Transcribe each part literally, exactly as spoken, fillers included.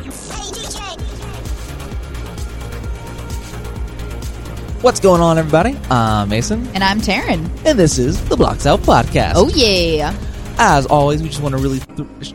What's going on, everybody? I'm Mason. And I'm Taryn. And this is the Blocks Out Podcast. Oh, yeah. As always, we just want to really... Th-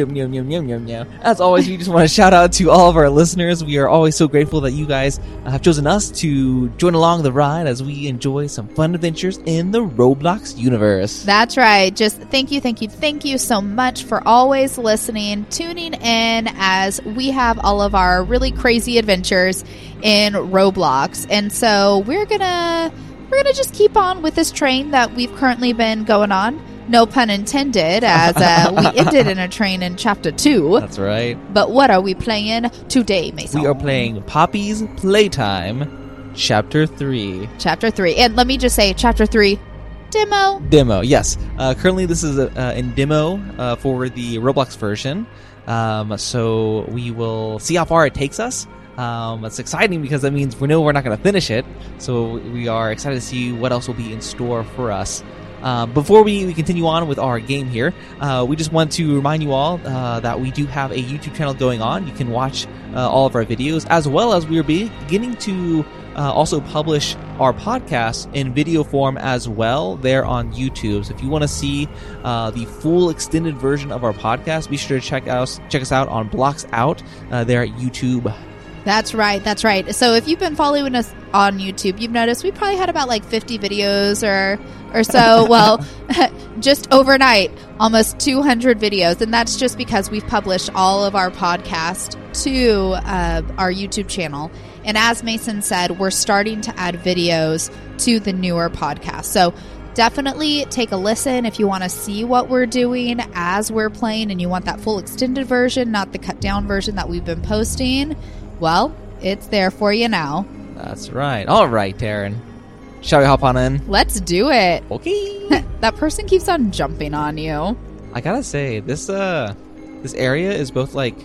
As always, we just want to shout out to all of our listeners. We are always so grateful that you guys have chosen us to join along the ride as we enjoy some fun adventures in the Roblox universe. That's right. Just thank you, thank you, thank you so much for always listening, tuning in as we have all of our really crazy adventures in Roblox. And so we're gonna we're gonna just keep on with this train that we've currently been going on. No pun intended, as uh, we ended in a train in chapter two. That's right. But what are we playing today, Mason? We are playing Poppy's Playtime, chapter three. Chapter three. And let me just say, chapter three, demo. Demo, yes. Uh, currently, this is uh, in demo uh, for the Roblox version. Um, so we will see how far it takes us. Um, it's exciting because that means we know we're not going to finish it. So we are excited to see what else will be in store for us. Uh, before we, we continue on with our game here, uh, we just want to remind you all uh, that we do have a YouTube channel going on. You can watch uh, all of our videos, as well as we are beginning to uh, also publish our podcast in video form as well there on YouTube. So if you want to see uh, the full extended version of our podcast, be sure to check us check us out on Blocks Out uh, there at YouTube. That's right. That's right. So if you've been following us on YouTube, you've noticed we probably had about like fifty videos or or so. Well, just overnight, almost two hundred videos. And that's just because we've published all of our podcast to uh, our YouTube channel. And as Mason said, we're starting to add videos to the newer podcast. So definitely take a listen if you want to see what we're doing as we're playing and you want that full extended version, not the cut down version that we've been posting. Well, it's there for you now. That's right. All right, Taryn. Shall we hop on in? Let's do it. Okay. That person keeps on jumping on you. I gotta say, this uh, this area is both like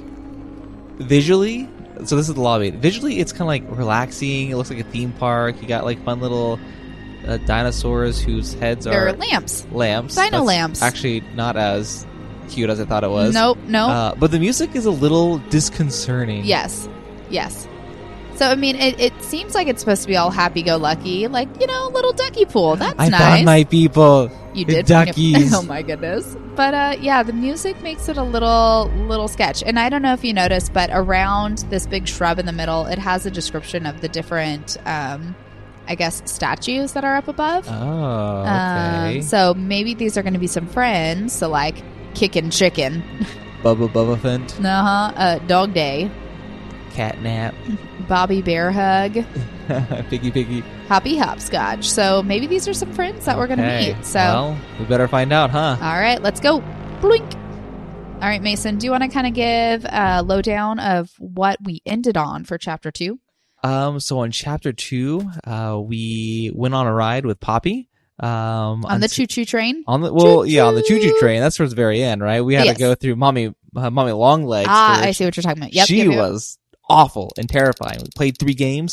visually. So this is the lobby. Visually, it's kind of like relaxing. It looks like a theme park. You got like fun little uh, dinosaurs whose heads They're are lamps. Lamps. Dino That's lamps. Actually, not as cute as I thought it was. Nope. Nope. Uh, but the music is a little disconcerting. Yes. Yes. So, I mean, it, it seems like it's supposed to be all happy-go-lucky, like, you know, little ducky pool. That's I nice. found my people. You the did. Duckies. Oh, my goodness. But, uh, yeah, the music makes it a little little sketch. And I don't know if you noticed, but around this big shrub in the middle, it has a description of the different, um, I guess, statues that are up above. Oh, okay. Um, so maybe these are going to be some friends. So, like, Kickin' Chicken. Bubba Bubba Fent. Uh-huh. Uh, Dog Day. Catnap. Bobby Bear Hug. Piggy Piggy. Hoppy Hopscotch. So maybe these are some friends that we're going to Okay. meet. So, Well, we better find out, huh? all right, let's go. Blink. All right, Mason, do you want to kind of give a lowdown of what we ended on for chapter two? Um, so on chapter two, uh, we went on a ride with Poppy. Um, On the choo-choo train? On the well, Choo-choo. yeah, on the choo-choo train. That's towards the very end, right? We had Yes. to go through mommy, uh, mommy Longlegs. Ah, which I see what you're talking about. Yep, she yep, yep. was awful and terrifying. We played three games,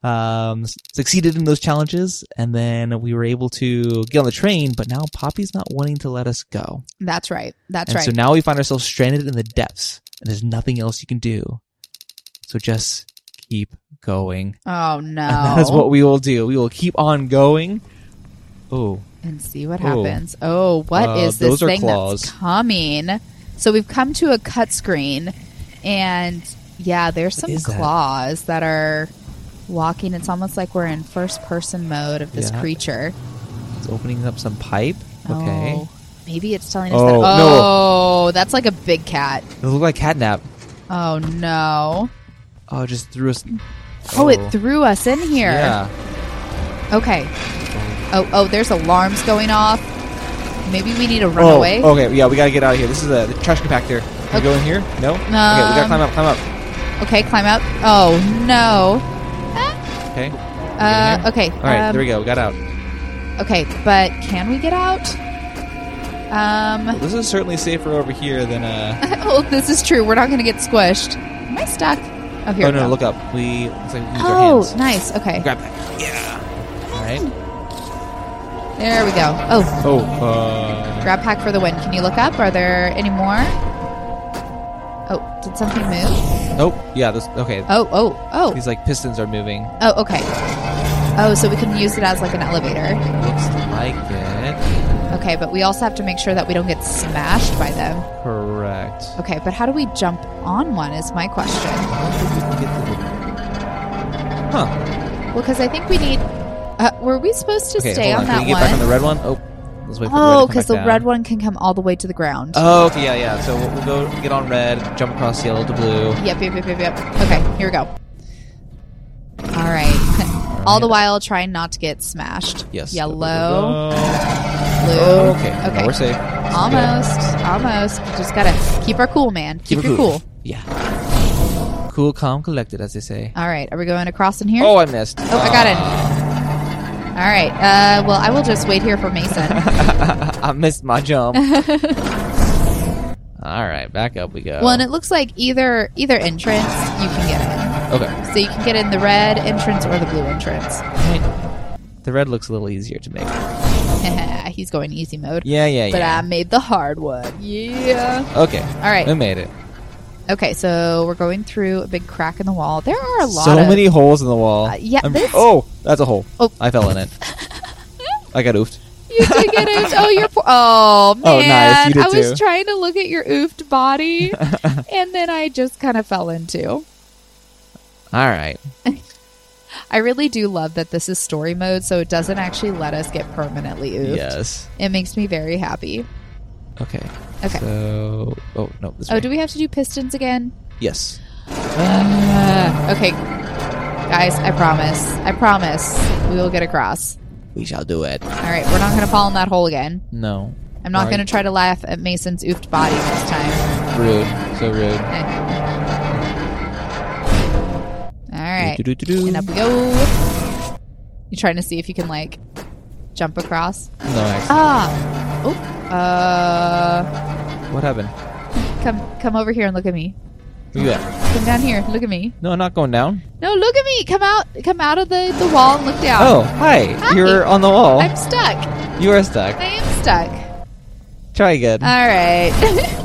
um, succeeded in those challenges, and then we were able to get on the train. But now Poppy's not wanting to let us go. That's right. That's and right. so now we find ourselves stranded in the depths, and there's nothing else you can do. So just keep going. oh, no. And that's what we will do. We will keep on going. Oh. And see what Oh. happens. Oh, what Uh, is this those are thing claws. that's coming? So we've come to a cut screen, and yeah, there's some is that? claws that? are walking. It's almost like we're in first-person mode of this Yeah. creature. It's opening up some pipe. Okay. Oh, maybe it's telling us Oh, that. no. Oh, that's like a big cat. It looked like catnap. Oh, no. Oh, it just threw us. Oh, it threw us in here. Yeah. Okay. Oh, oh, there's alarms going off. Maybe we need to run oh, away. Okay, yeah, we gotta get out of here. This is a the trash compactor. Can we go in here? No? okay, we gotta climb up, climb up. Okay, climb up. Oh, no. Okay. Uh, okay. Alright, um, there we go. We got out. Okay, but can we get out? Um, Well, this is certainly safer over here than, uh... oh, this is true. We're not going to get squished. Am I stuck? Oh, here oh, we no, go. look up. We, looks like we use our Oh, hands. nice. Okay. Grab that. Yeah. Alright. There we go. Oh, Oh, uh... grab pack for the win. Can you look up? Are there any more? Oh, did something move? Oh, yeah. This okay. Oh, oh, oh. These like pistons are moving. Oh, okay. Oh, so we can use it as like an elevator. Looks like it. Okay, but we also have to make sure that we don't get smashed by them. Correct. Okay, but how do we jump on one is my question. Huh. Well, because I think we need... Uh, were we supposed to Okay, stay hold on, on. that Can you get one? back on the red one? Oh, let's wait for the red to Oh, come because back the down. red one can come all the way to the ground. Oh, okay, yeah, yeah. So we'll, we'll go get on red, jump across yellow to blue. Yep, yep, yep, yep, yep. Okay, here we go. All right. All the while trying not to get smashed. Yes. Yellow. Blue. Blue. Okay. Okay. No, we're safe. This is Almost. Almost. Just gotta keep our cool, man. Keep, it your cool. Yeah. Cool, calm, collected, as they say. All right. Are we going across in here? Oh, I missed. Oh, I got it. All right. Uh, well, I will just wait here for Mason. I missed my jump. All right, back up we go. Well, and it looks like either either entrance you can get in. Okay. So you can get in the red entrance or the blue entrance. The red looks a little easier to make. He's going easy mode. Yeah, yeah, yeah. But I made the hard one. Yeah. Okay. All right. We made it. Okay, so we're going through a big crack in the wall. There are a lot So of... many holes in the wall. Uh, yeah, I'm- this- Oh, that's a hole. Oh. I fell in it. I got oofed. You did get oofed. Oh, you're poor. Oh, man. Oh, nice. You did I was too. trying to look at your oofed body, and then I just kind of fell into. All right. I really do love that this is story mode, so it doesn't actually let us get permanently oofed. Yes. It makes me very happy. Okay. Okay. So, oh no. This Oh, way. do we have to do pistons again? Yes. Uh, okay. Guys, I promise. I promise we will get across. We shall do it. All right, we're not going to fall in that hole again. No. I'm not Right. going to try to laugh at Mason's oofed body this time. Rude. So rude. All right. Do-do-do-do-do. And up we go. You trying to see if you can, like, jump across? No, actually. Ah! Oh. Uh. What happened? Come come over here and look at me. Where you at? Come down here. Look at me. No, I'm not going down. No, look at me. Come out Come out of the, the wall and look down. Oh, hi. Hi. You're on the wall. I'm stuck. You are stuck. I am stuck. Try again. All right.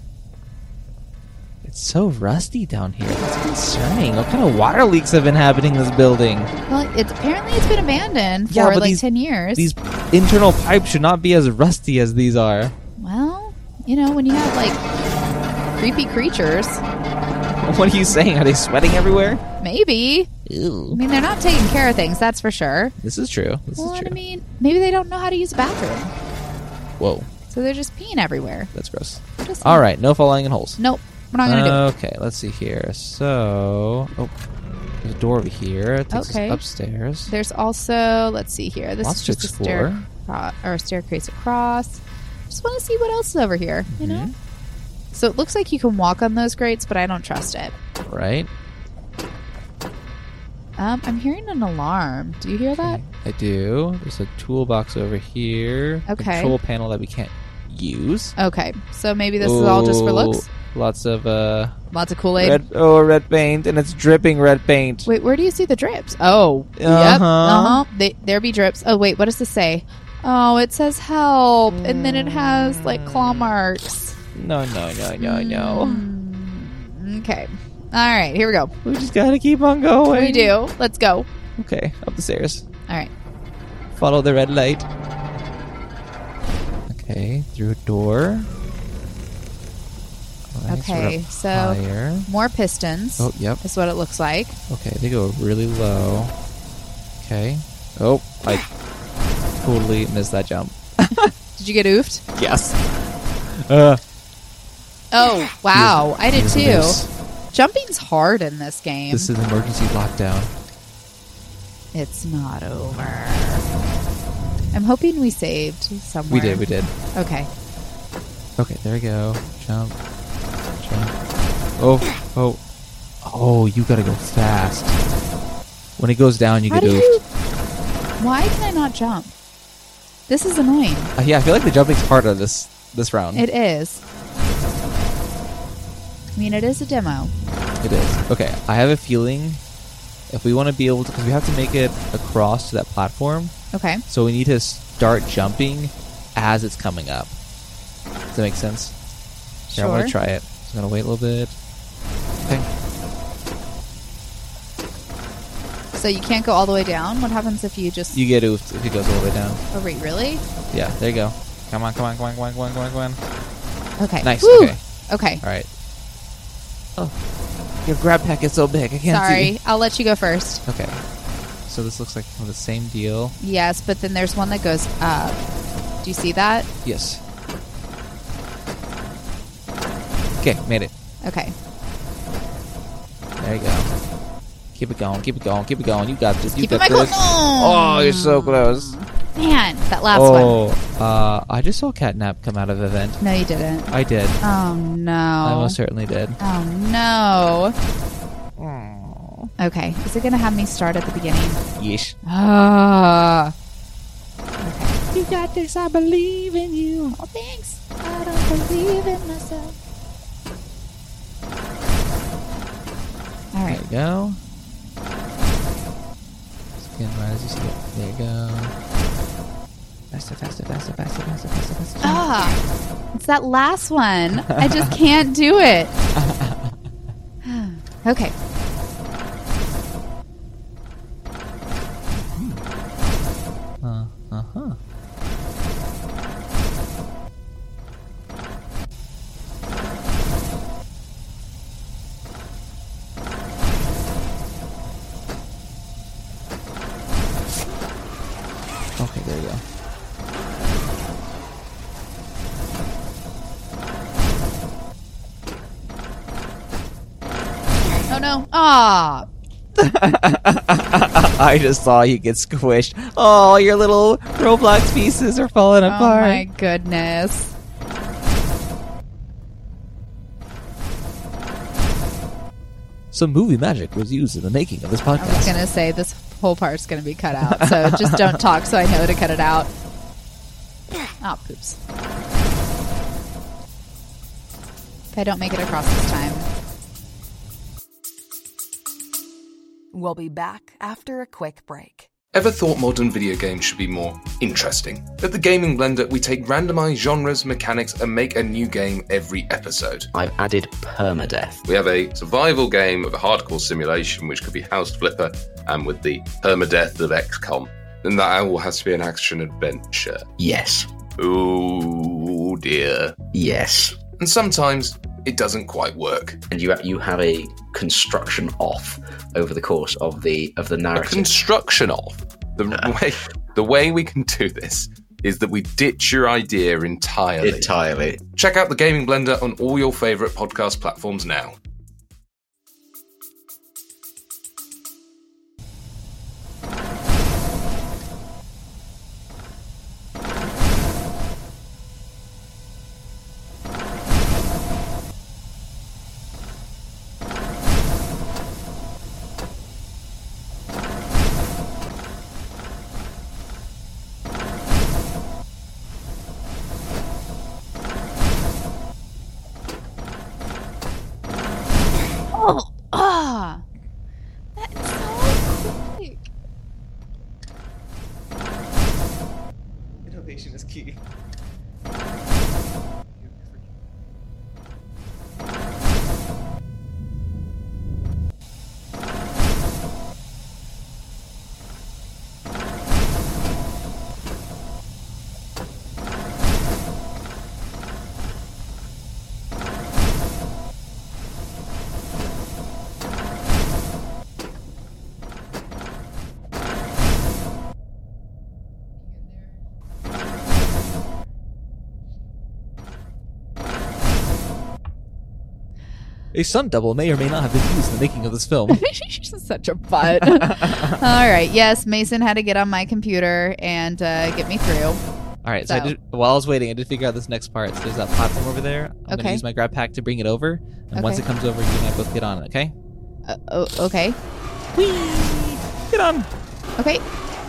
It's so rusty down here. That's concerning. What kind of water leaks have been happening in this building? Well, it's apparently it's been abandoned for Yeah, but like these- ten years. These internal pipes should not be as rusty as these are. Well, you know, when you have like creepy creatures, What are you saying? Are they sweating everywhere? maybe. I Ew. mean, they're not taking care of things, that's for sure. This is true. This Well, is and true. I mean, maybe they don't know how to use a bathroom, Whoa, so they're just peeing everywhere. that's gross. Just- All right, no falling in holes. Nope, we're not gonna do it. Okay, let's see here. So, oh, there's a door over here. It takes Okay. us upstairs. There's also, let's see here. This Lots is to just a stair explore. cro- or a staircase across. Just want to see what else is over here. You know. Mhm. So it looks like you can walk on those grates, but I don't trust it. Right? Um, I'm hearing an alarm. Do you hear that? I do. There's a toolbox over here. Okay. Control panel that we can't use. Okay, so maybe this is all just for looks. Oh, Lots of uh, Lots of Kool-Aid. red. Oh, red paint, and it's dripping red paint. Wait, where do you see the drips? Oh, yep. Uh-huh. Uh huh. They, there be drips. Oh, wait, what does this say? Oh, it says help, and then it has like claw marks. No, no, no, no, no. Mm, okay. All right, here we go. We just gotta keep on going. We do. Let's go. Okay, up the stairs. All right. Follow the red light. Okay, through a door. All right, Okay, sort of so- higher. More pistons. Oh, yep. Is what it looks like. Okay, they go really low. Okay. Oh, I totally missed that jump. Did you get oofed? Yes. Uh, Oh, wow. I did here's too. this. Jumping's hard in this game. This is emergency lockdown. It's not over. I'm hoping we saved somewhere. We did, we did. Okay. Okay, there we go. Jump. Jump. Oh, oh. Oh, you gotta go fast. When it goes down, you How get do oofed. you... Why can I not jump? This is annoying. Uh, yeah, I feel like the jumping's harder this this round. It is. I mean, it is a demo. It is. Okay, I have a feeling if we want to be able to, because we have to make it across to that platform, Okay. so we need to start jumping as it's coming up. Does that make sense? Here, I want Sure. to try it. Just gonna wait a little bit. Okay. So you can't go all the way down? What happens if you just... You get oofed if it goes all the way down. Oh, wait, really? Yeah, there you go. Come on, come on, come on, come on, come on, come on, come on. Okay. Nice, Woo! okay. Okay. All right. Oh, your grab pack is so big, I can't Sorry, see. I'll let you go first. Okay. So this looks like the same deal. Yes, but then there's one that goes up. Do you see that? Yes. Okay, made it. Okay. There you go. Keep it going, keep it going, keep it going. You got this. You Keep got it my this. close. Oh, you're so close. Man, that last one. Oh, uh, I just saw Catnap come out of the vent. No, you didn't. I did. Oh, no. I most certainly did. Oh, no. Oh. Okay. Is it going to have me start at the beginning? Yeesh. Ah. You got this. I believe in you. Oh, thanks. I don't believe in myself. All There right. you go. Skin right as you see it. There you go. Faster, faster, faster, faster, faster, faster, faster. Ah, it's that last one. I just can't do it. Okay. Uh, uh-huh. Okay, there you go. Oh no. Ah. I just saw you get squished. Oh, your little Roblox pieces are falling Oh apart. my goodness. Some movie magic was used in the making of this I was podcast. going to say this whole part's going to be cut out. So just don't talk so I know to cut it out. Oh, poops. If I don't make it across this time. We'll be back after a quick break. Ever thought modern video games should be more interesting? At the Gaming Blender, we take randomized genres, mechanics, and make a new game every episode. I've added permadeath. We have a survival game of a hardcore simulation, which could be House Flipper, and with the permadeath of X COM. And that all has to be an action adventure. Yes. Oh dear. Yes. And sometimes it doesn't quite work. And you you have a construction off over the course of the of the A narrative. construction of. The way the way we can do this is that we ditch your idea entirely. Entirely. Check out the Gaming Blender on all your favourite podcast platforms now. Oh, ah. That's so quick. Innovation is key. A stunt double may or may not have been used in the making of this film. She's such a butt. All right. Yes, Mason had to get on my computer and uh, get me through. All right, so, I So- did, while I was waiting, I did figure out this next part. So there's that platform over there. I'm going to Okay. use my grab pack to bring it over. And once Okay. it comes over, you and I both get on it, okay? Uh, oh, okay. Whee! Get on! Okay.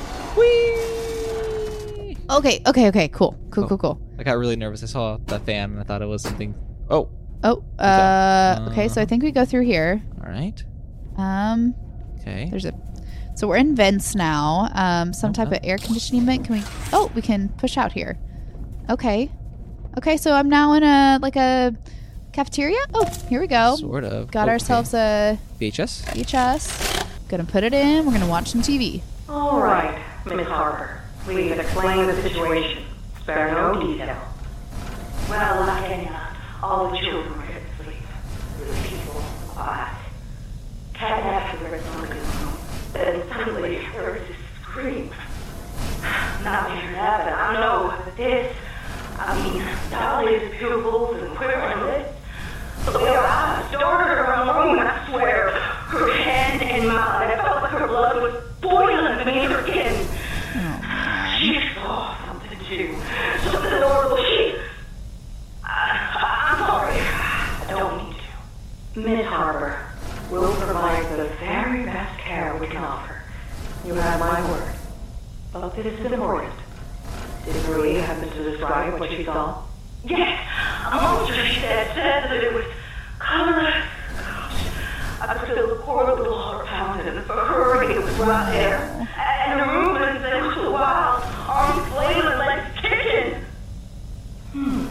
Whee! Okay. Okay. Okay. Cool. Cool. Oh. Cool. Cool. I got really nervous. I saw the fan and I thought it was something. Oh, Oh. Uh. Okay. So I Uh-huh. think we go through here. all right. Um. Okay. There's a. So we're in vents now. Um. Some type Uh-huh. of air conditioning vent. Can we? Oh, we can push out here. Okay. Okay. So I'm now in a like a Cafeteria? Oh, here we go. Sort of. Got Oh, ourselves a V H S. V H S. Gonna put it in. We're gonna watch some T V. All right, Miss Harper. Please explain the situation. Spare no detail. Well, like Enya, all the children were asleep. The people quiet. Catnap had read something wrong. Then suddenly there was this scream. Not hearing that, but I know that this. I mean, Dolly's pupils and quivering lips. The way her eyes darted around the room, and I swear, her hand in mine, I felt like her blood was boiling beneath her skin. She saw something too. Something horrible. She. I, I'm sorry. I don't need to. Miss Harper, we'll provide the very best care we can offer. You have my word. But this is important. Did Marie happen to describe what she saw? Yes! A monster, she said, said that it was colorless. Gosh, I could feel the poor little heart pounding. For her, it was right there. And the movements, they were so wild. Arms flailing, legs kicking. Hmm.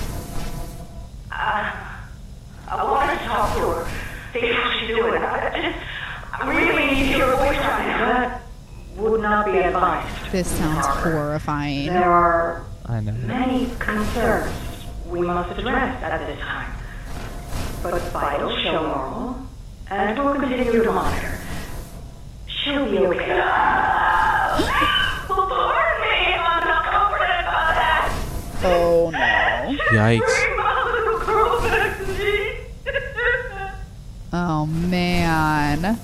I, I want to talk to her. See how she's doing. I, I just, I really need to hear her voice right now. That would not be advised. This sounds horrifying. There are I know. many concerns we must address at this time. But vitals show normal, and we'll continue to monitor. She'll be okay. Well, pardon me if I'm not comforted by that. Oh no. Yikes. Bring my little girl back to me. Oh man.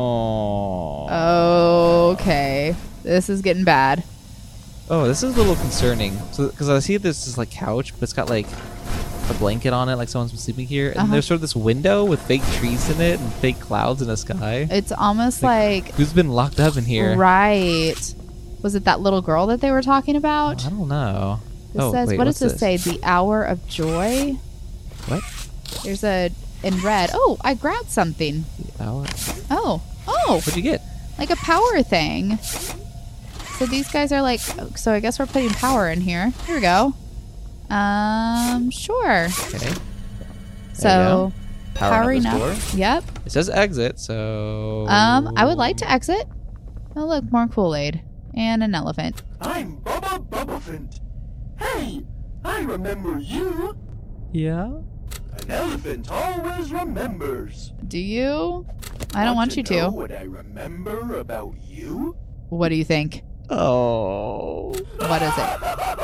Oh. Okay. This is getting bad. Oh, this is a little concerning. So, because I see this is like couch, but it's got like a blanket on it, like someone's been sleeping here. And Uh-huh. there's sort of this window with fake trees in it and fake clouds in the sky. It's almost like, Who's been locked up in here? right. Was it that little girl that they were talking about? I don't know. This oh, says, wait, what what's does this say? The hour of joy? What? There's a, in red. Oh, I grabbed something. The hour? Oh. Oh. What'd you get? Like a power thing. So these guys are like, so I guess we're putting power in here. Here we go. Um, sure. Okay. So, Power powering up up. this door. Yep. It says exit, so... Um, I would like to exit. Oh, look, more Kool-Aid. And an elephant. I'm Bubba Bubbaphant. Hey, I remember you. Yeah? An elephant always remembers. Do you? I don't want you know to. what I remember about you? What do you think? Oh. What is it?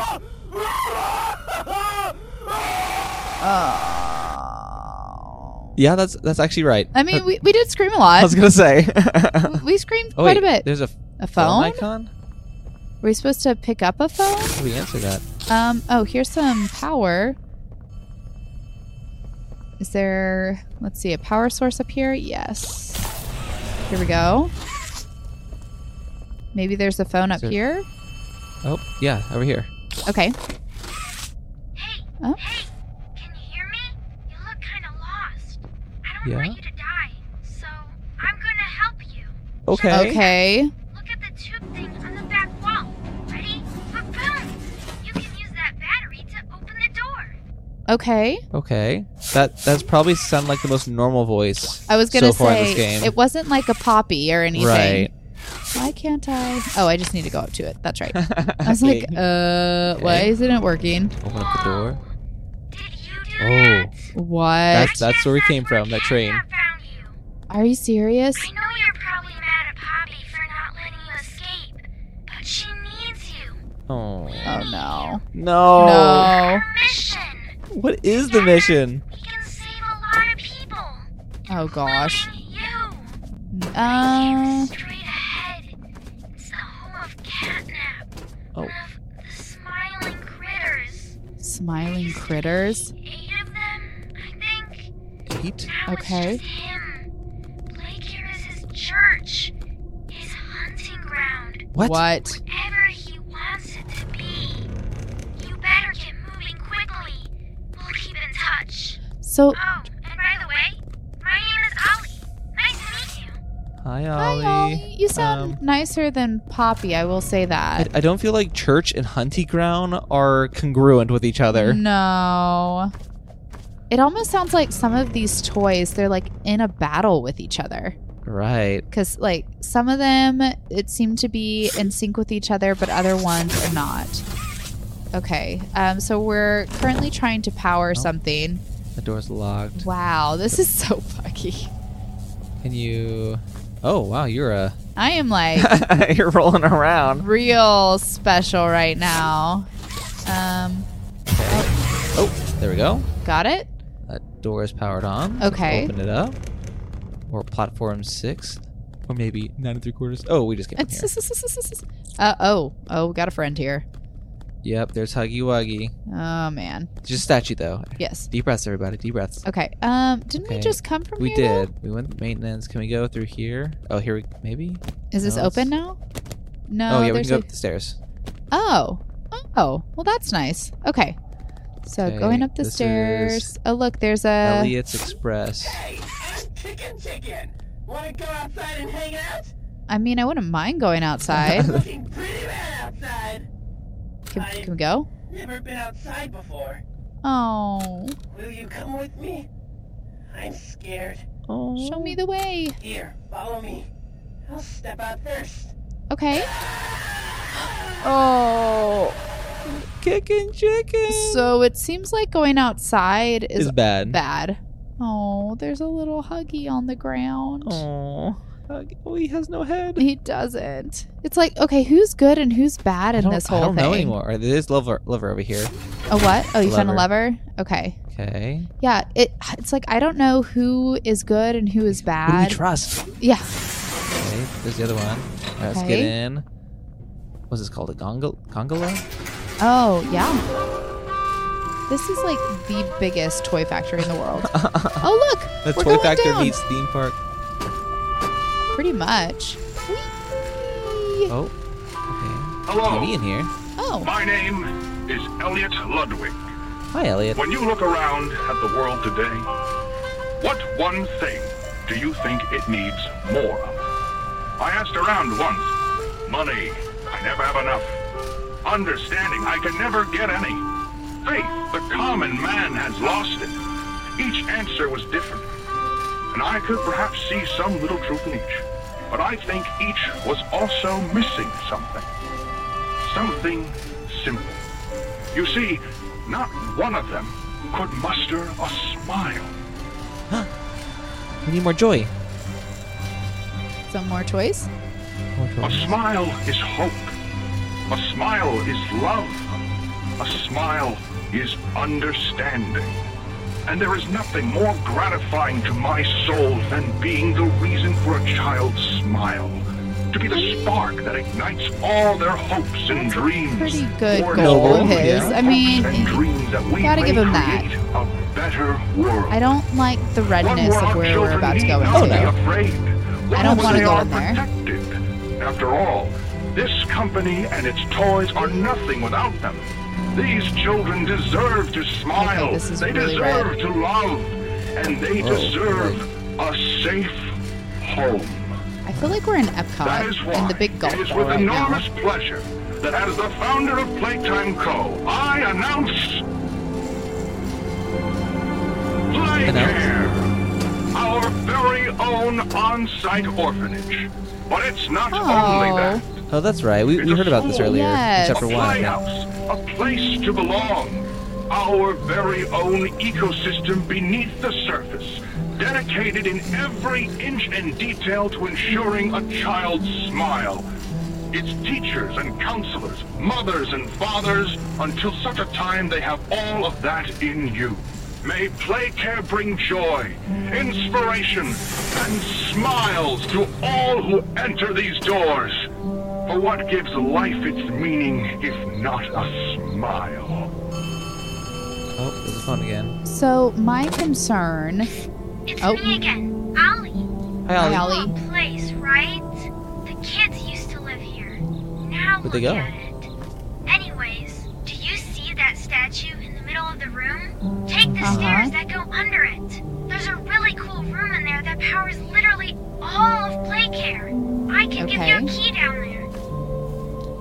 Oh. Yeah, that's that's actually right. I mean, we, we did scream a I lot. was gonna say. We- we screamed Oh, quite a wait, bit. There's a A phone phone? icon? Were we supposed to pick up a phone? How do we answer that? Um, oh, here's some power. Is there, let's see, a power source up here? Yes. Here we go. Maybe there's a phone up Is there- here? Oh, yeah, over here. Okay. Hey, Oh. hey, can you hear me? You look kind of lost. I don't Yeah? want you to die, so I'm gonna help you. Okay. Okay. Look at the tube thing on the back wall. Ready? Boom! You can use that battery to open the door. Okay. Okay. That that's probably sound like the most normal voice. I was gonna so far in say this game. it wasn't like a poppy or anything. Right. Why can't I? Oh, I just need to go up to it. That's right. I was like, Okay. uh, why Okay. isn't it working? Open up the door. Did you do Oh. that? What? That's that's where we came from. That train. Catnap found you. Are you serious? I know you're probably mad at Poppy for not letting you escape, but she needs you. Oh. Oh no. No. No. Our mission. What is the mission? We can save a lot of people. Oh gosh. including You. Uh. Straight ahead. It's the home of Catnap. Oh. One of the smiling critters. Smiling critters. Eight of them, I think. Eight? Now Okay. it's just him. Blake here is his church. His hunting ground. What? What? Whatever he wants it to be. You better get moving quickly. We'll keep in touch. So, Oh, and by the way, my name is Ollie. Nice to meet you. Hi, hi, Ollie. Ollie. You sound Um, nicer than Poppy. I will say I, that. I don't feel like church and hunting ground are congruent with each other. No. It almost sounds like some of these toys, they're like in a battle with each other. Right. Because, like, some of them, it seemed to be in sync with each other, but other ones are not. Okay. Um, so we're currently trying to power Oh. something. The door's locked. Wow, this is so buggy. Can you... Oh, wow, you're a... I am, like, you're rolling around. real special right now. Um, Okay. Oh, there we go. got it? That door is powered on. Okay. Let's open it up. Or platform six. Or maybe nine and three quarters. Oh, we just came in here. uh, oh, oh, we got a friend here. Yep, there's Huggy Wuggy. Oh, man. Just a statue, though. Yes. Deep breaths, everybody. Deep breaths. Okay. Um, didn't we Okay. just come from We here? did. We went to maintenance. Can we go through here? Oh, here we... Maybe? Is this No, it's- open now? No. oh, yeah, we there's can go a- up the stairs. Oh. Oh. Well, that's nice. Okay. So Okay, going up the this stairs. is Oh, look, there's a. Elliot's Express. Hey, I'm Chicken Chicken. Wanna go outside and hang out? I mean, I wouldn't mind going outside. Looking pretty bad outside. Can, can we go? Never been outside before. Oh. Will you come with me? I'm scared. Oh. Show me the way. Here, follow me. I'll step out first. Okay. Oh. Kicking chicken. So it seems like going outside is Is bad. bad. Oh, there's a little Huggy on the ground. Oh. Oh, he has no head. He doesn't. It's like, okay, who's good and who's bad I in don't, this whole I don't thing? know anymore. Or there is lever, lever over here. A what? Oh, you found a Lever. lever? Okay. Okay. Yeah, it it's like I don't know who is good and who is Who do we bad. trust? Yeah. Okay, there's the other one. All right, let's get Okay. in. What's this called? A gongol- gondola? Oh, yeah. This is like the biggest toy factory in the world. Oh, look. The we're Toy going Factor down. meets theme park. Pretty much. Whee! Oh. Okay. Hello. T V in here. Oh. My name is Elliot Ludwig. Hi, Elliot. When you look around at the world today, what one thing do you think it needs more of? I asked around once. Money. I never have enough. Understanding. I can never get any. Faith. The common man has lost it. Each answer was different. And I could perhaps see some little truth in each. But I think each was also missing something. Something simple. You see, not one of them could muster a smile. We need more joy. Some more toys? More A joy. smile is hope. A smile is love. A smile is understanding. And there is nothing more gratifying to my soul than being the reason for a child's smile. To be the spark that ignites all their hopes and dreams. Pretty good Or goal no, of his. yeah. I mean, hopes and dreams that we gotta may give him that. create a better world. I don't like the redness One of where where our we're about to go children into. need not be afraid. I One don't where wanna they go are in there. protected. After all, this company and its toys are nothing without them. These children deserve to smile. Okay, this is they really deserve red. to love. And they Whoa, deserve a safe home. I feel like we're in That is Epcot why in the big golf it is ball with right now. enormous pleasure that as the founder of Playtime Co., I announce Playcare, our very own on-site orphanage. But it's not Oh. only that. Oh, that's right. We, we heard about this earlier Yes. in chapter A one. playhouse, a place to belong. Our very own ecosystem beneath the surface, dedicated in every inch and detail to ensuring a child's smile. Its teachers and counselors, mothers and fathers, until such a time they have all of that in you. May Playcare bring joy, inspiration, and smiles to all who enter these doors. For what gives life its meaning if not a smile? Oh, there's a phone again. So my concern. It's Oh. me again, Ollie. Hi, Hi, Ollie. Ollie. Little place, right? The kids used to live here. Now Where'd look they go? at it. Anyways, do you see that statue in the middle of the room? Take the Uh-huh. stairs that go under it. There's a really cool room in there that powers literally all of Playcare. I can give you a Okay. key down there.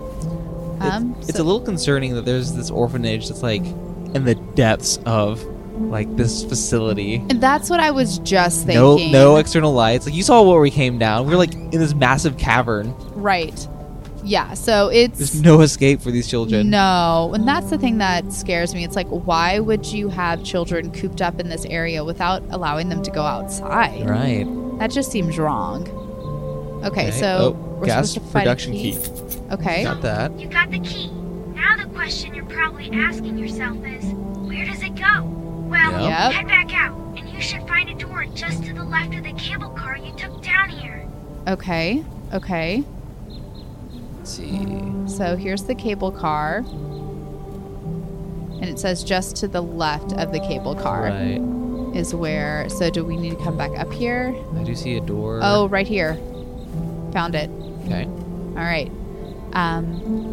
Um, it's, it's so- a little concerning that there's this orphanage that's like in the depths of like this facility. And that's what I was just No, thinking. no external lights. Like you saw where we came down. We were like in this massive cavern. Right. Yeah. So it's There's no escape for these children. No, and that's the thing that scares me. It's like, why would you have children cooped up in this area without allowing them to go outside? Right. That just seems wrong. Okay, Okay. so Oh, we're gas supposed to find a production key. key. Okay. Got that. You got the key. Now the question you're probably asking yourself is, where does it go? Well, Yep. head back out, and you should find a door just to the left of the cable car you took down here. Okay. Okay. Let's see. So here's the cable car. And it says just to the left of the cable car Right. is where. So do we need to come back up here? I do see a door. Oh, right here. Found it. Okay. All right. Um,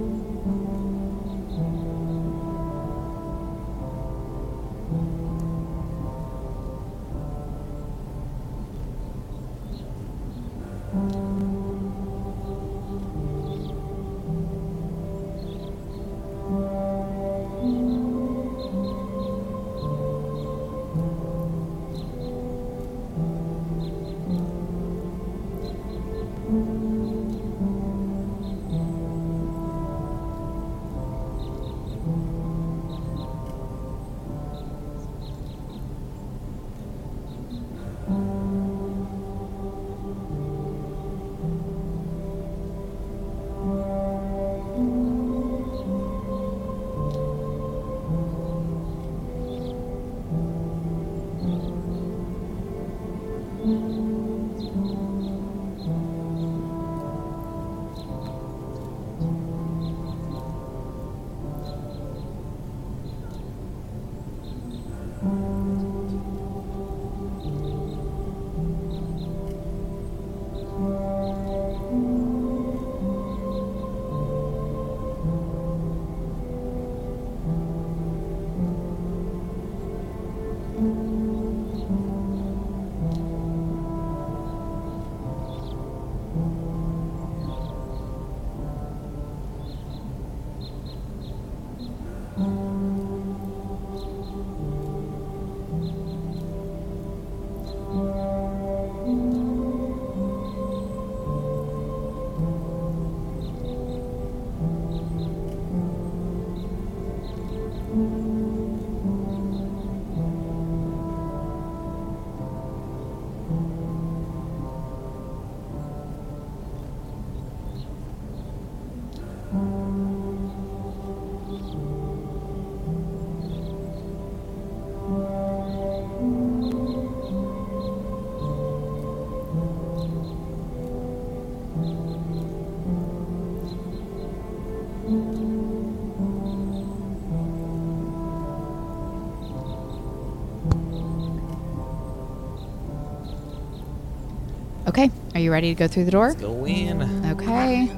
Okay, are you ready to go through the door? Let's go in. Okay.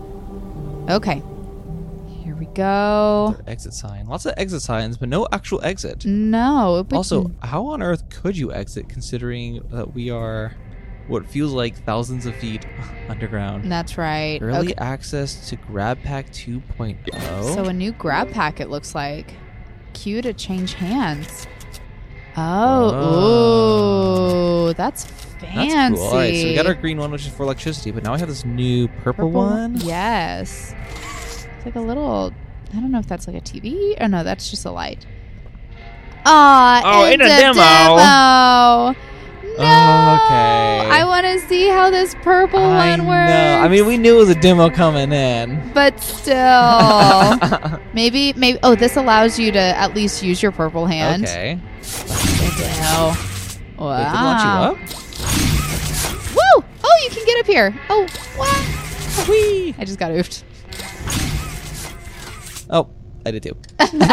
Okay. Here we go. Their exit sign. Lots of exit signs, but no actual exit. No. But Also, how on earth could you exit considering that we are what feels like thousands of feet underground? That's right. Early Okay. access to Grab Pack two point oh. So a new grab pack, it looks like. Q to change hands. Oh, Oh. ooh, that's fancy. That's cool. All right, so we got our green one, which is for electricity, but now we have this new purple, one. Yes. It's like a little, I don't know if that's like a T V. Oh, no, that's just a light. Aw, Oh, it's it's a a demo. demo. No, Okay. I want to see how this purple I one works. know. I mean, we knew it was a demo coming in. But still, maybe, maybe. Oh, this allows you to at least use your purple hand. Okay. Wow. Wow. Wait, did it launch you up? Woo! Oh, you can get up here. Oh, wow. Whee! I just got oofed. Oh, I did too.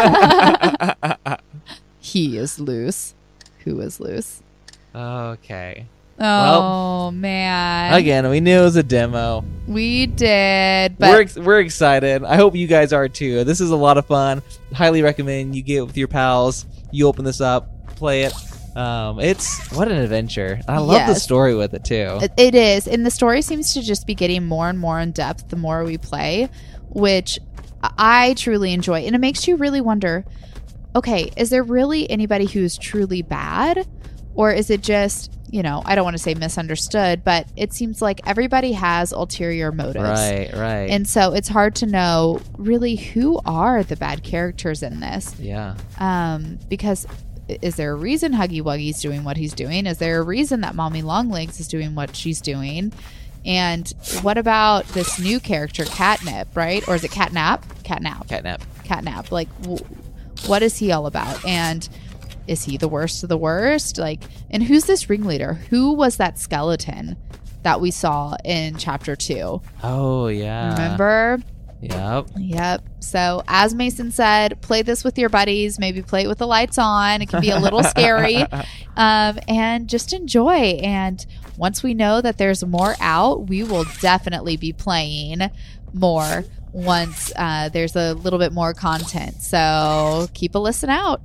He is loose. Who is loose? Okay. Oh, Well, man. Again, we knew it was a demo. We did, but we're ex- we're excited. I hope you guys are too. This is a lot of fun. Highly recommend you get it with your pals. You open this up, play it. Um, it's what an adventure. I love the Yes. story with it too. It- It is. And the story seems to just be getting more and more in depth the more we play, which I truly enjoy. And it makes you really wonder, okay, is there really anybody who's truly bad? Or is it just, you know, I don't want to say misunderstood, but it seems like everybody has ulterior motives. Right, right. And so it's hard to know really who are the bad characters in this. Yeah. Um, because is there a reason Huggy Wuggy's doing what he's doing? Is there a reason that Mommy Longlegs is doing what she's doing? And what about this new character, Catnip, right? Or is it Catnap? Catnap. Catnap. Catnap. Like, w- what is he all about? And is he the worst of the worst? Like, and who's this ringleader? Who was that skeleton that we saw in chapter two? Oh, yeah. Remember? Yep. Yep. So, as Mason said, play this with your buddies. Maybe play it with the lights on. It can be a little scary. Um, and just enjoy. And once we know that there's more out, we will definitely be playing more once uh, there's a little bit more content. So, keep a listen out.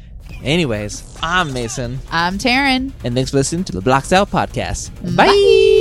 Anyways, I'm Mason. I'm Taryn. And thanks for listening to the Blocks Out Podcast. Bye. Bye.